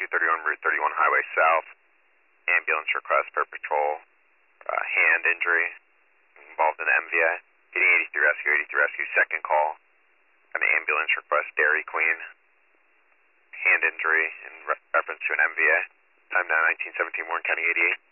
231 Route 31 Highway South. Ambulance request per patrol. Hand injury involved in the MVA. Getting 83 Rescue, second call. An ambulance request, Dairy Queen. Hand injury in reference to an MVA. Time now 1917, Warren County 88.